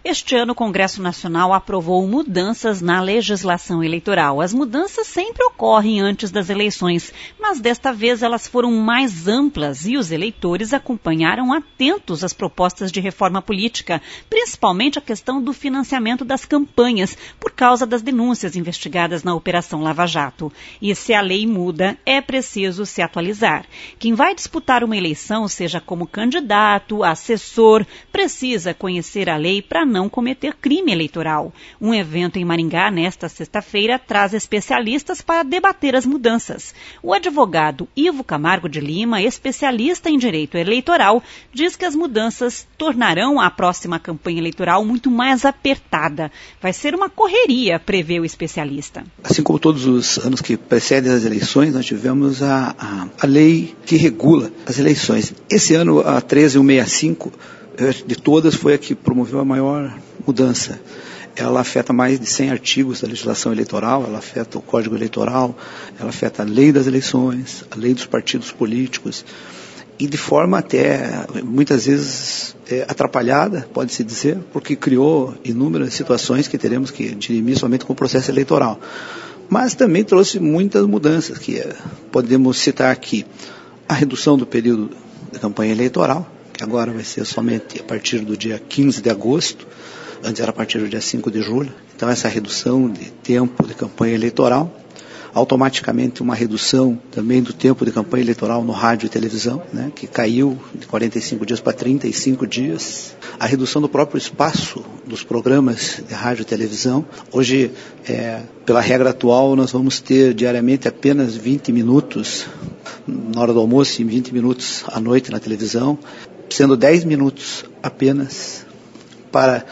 Este ano, o Congresso Nacional aprovou mudanças na legislação eleitoral. As mudanças sempre ocorrem antes das eleições, mas desta vez elas foram mais amplas e os eleitores acompanharam atentos as propostas de reforma política, principalmente a questão do financiamento das campanhas, por causa das denúncias investigadas na Operação Lava Jato. E se a lei muda, é preciso se atualizar. Quem vai disputar uma eleição, seja como candidato, assessor, precisa conhecer a lei para não cometer crime eleitoral. Um evento em Maringá, nesta sexta-feira, traz especialistas para debater as mudanças. O advogado Ivo Camargo de Lima, especialista em direito eleitoral, diz que as mudanças tornarão a próxima campanha eleitoral muito mais apertada. Vai ser uma correria, prevê o especialista. Assim como todos os anos que precedem as eleições, nós tivemos a lei que regula as eleições. Esse ano, a 13165, de todas, foi a que promoveu a maior mudança. Ela afeta mais de 100 artigos da legislação eleitoral, ela afeta o Código Eleitoral, ela afeta a lei das eleições, a lei dos partidos políticos, e de forma até, muitas vezes, atrapalhada, pode-se dizer, porque criou inúmeras situações que teremos que dirimir somente com o processo eleitoral. Mas também trouxe muitas mudanças, que podemos citar aqui a redução do período de campanha eleitoral, que agora vai ser somente a partir do dia 15 de agosto, antes era a partir do dia 5 de julho. Então essa redução de tempo de campanha eleitoral, automaticamente uma redução também do tempo de campanha eleitoral no rádio e televisão, né, que caiu de 45 dias para 35 dias. A redução do próprio espaço dos programas de rádio e televisão. Hoje, pela regra atual, nós vamos ter diariamente apenas 20 minutos na hora do almoço e 20 minutos à noite na televisão, sendo 10 minutos apenas para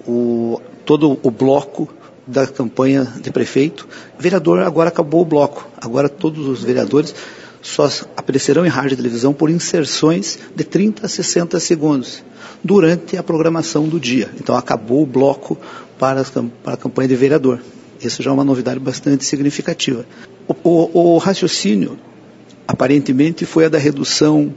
todo o bloco da campanha de prefeito. Vereador, agora acabou o bloco. Agora todos os vereadores só aparecerão em rádio e televisão por inserções de 30 a 60 segundos durante a programação do dia. Então acabou o bloco para a campanha de vereador. Isso já é uma novidade bastante significativa. O raciocínio, aparentemente, foi a da redução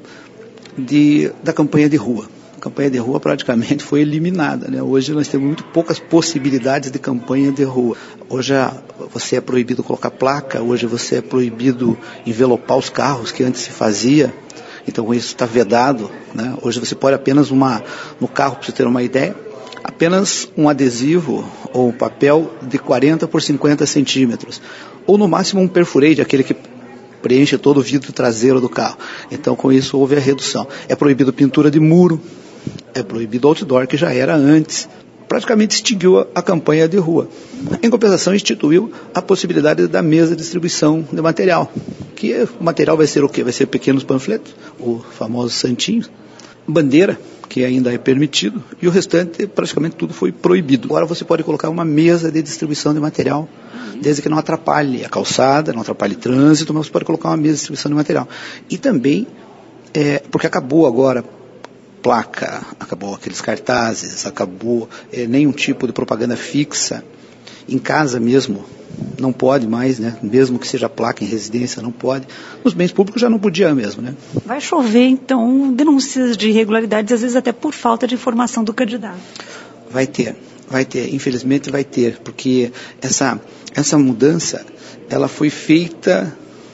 da campanha de rua. A campanha de rua praticamente foi eliminada, né? Hoje nós temos muito poucas possibilidades de campanha de rua. Hoje você é proibido colocar placa, hoje você é proibido envelopar os carros, que antes se fazia. Então isso está vedado, né? Hoje você pode apenas no carro, para você ter uma ideia, apenas um adesivo ou um papel de 40 por 50 centímetros. Ou no máximo um perfurade, aquele que preenche todo o vidro traseiro do carro. Então com isso houve a redução. É proibido pintura de muro, é proibido outdoor, que já era antes. Praticamente extinguiu a campanha de rua. Em compensação, instituiu a possibilidade da mesa de distribuição de material. Que o material vai ser o quê? Vai ser pequenos panfletos, o famoso santinho, bandeira, que ainda é permitido, e o restante, praticamente tudo foi proibido. Agora você pode colocar uma mesa de distribuição de material, desde que não atrapalhe a calçada, não atrapalhe o trânsito, mas você pode colocar uma mesa de distribuição de material. E também, porque acabou agora placa, acabou aqueles cartazes, acabou nenhum tipo de propaganda fixa, em casa mesmo, não pode mais, né? Mesmo que seja placa em residência, não pode. Nos bens públicos já não podia mesmo, né? Vai chover, então, denúncias de irregularidades, às vezes até por falta de informação do candidato. Vai ter, infelizmente vai ter, porque essa mudança, ela foi feita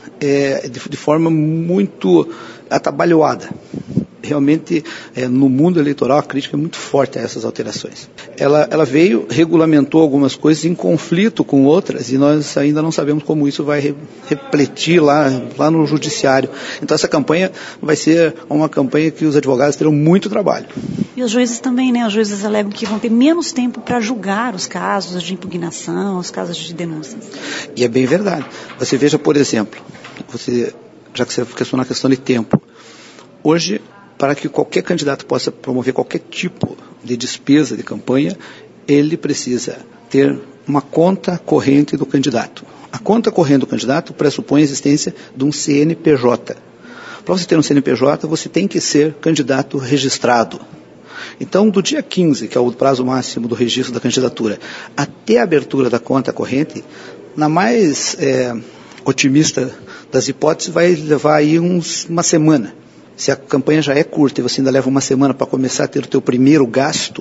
de forma muito atabalhoada. Realmente, no mundo eleitoral, a crítica é muito forte a essas alterações. Ela veio, regulamentou algumas coisas em conflito com outras, e nós ainda não sabemos como isso vai refletir lá no judiciário. Então essa campanha vai ser uma campanha que os advogados terão muito trabalho. E os juízes também, né? Os juízes alegam que vão ter menos tempo para julgar os casos de impugnação, os casos de denúncias. E é bem verdade. Você veja, por exemplo, já que você questionou a questão de tempo, hoje, para que qualquer candidato possa promover qualquer tipo de despesa de campanha, ele precisa ter uma conta corrente do candidato. A conta corrente do candidato pressupõe a existência de um CNPJ. Para você ter um CNPJ, você tem que ser candidato registrado. Então, do dia 15, que é o prazo máximo do registro da candidatura, até a abertura da conta corrente, na mais otimista das hipóteses, vai levar aí uma semana. Se a campanha já é curta e você ainda leva uma semana para começar a ter o teu primeiro gasto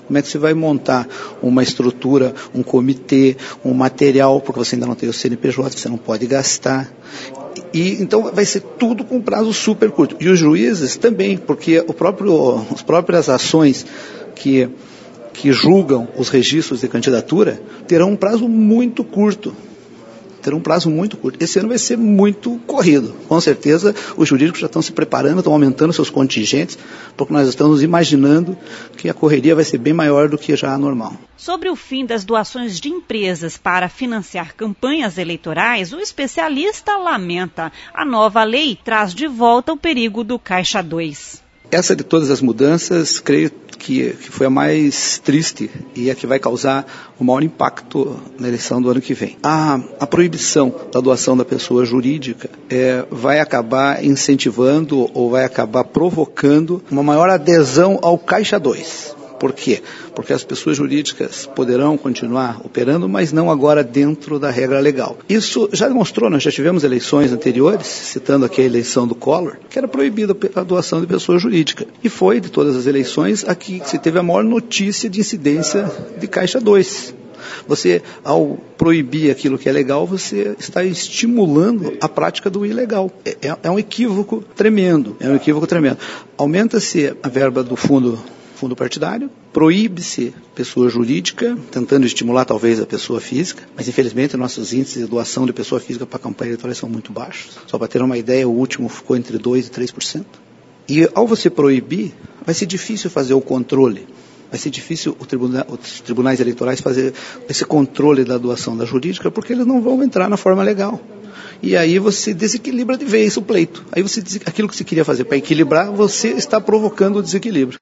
Como é que você vai montar uma estrutura, um comitê, um material, porque você ainda não tem o CNPJ, você não pode gastar. E então vai ser tudo com prazo super curto. E os juízes também, porque as próprias ações que julgam os registros de candidatura terão um prazo muito curto. Esse ano vai ser muito corrido. Com certeza, os jurídicos já estão se preparando, estão aumentando seus contingentes, porque nós estamos imaginando que a correria vai ser bem maior do que já a normal. Sobre o fim das doações de empresas para financiar campanhas eleitorais, o especialista lamenta. A nova lei traz de volta o perigo do Caixa 2. Essa de todas as mudanças, creio que foi a mais triste e a que vai causar o maior impacto na eleição do ano que vem. A proibição da doação da pessoa jurídica vai acabar incentivando ou vai acabar provocando uma maior adesão ao Caixa 2. Por quê? Porque as pessoas jurídicas poderão continuar operando, mas não agora dentro da regra legal. Isso já demonstrou, nós já tivemos eleições anteriores, citando aqui a eleição do Collor, que era proibida a doação de pessoa jurídica. E foi, de todas as eleições, aqui que se teve a maior notícia de incidência de Caixa 2. Você, ao proibir aquilo que é legal, você está estimulando a prática do ilegal. É um equívoco tremendo. Aumenta-se a verba do fundo partidário, proíbe-se pessoa jurídica, tentando estimular talvez a pessoa física, mas infelizmente nossos índices de doação de pessoa física para a campanha eleitoral são muito baixos. Só para ter uma ideia, o último ficou entre 2% e 3%. E ao você proibir, vai ser difícil fazer o controle. Vai ser difícil os tribunais eleitorais fazer esse controle da doação da jurídica, porque eles não vão entrar na forma legal. E aí você desequilibra de vez o pleito. Aí aquilo que você queria fazer para equilibrar, você está provocando o desequilíbrio.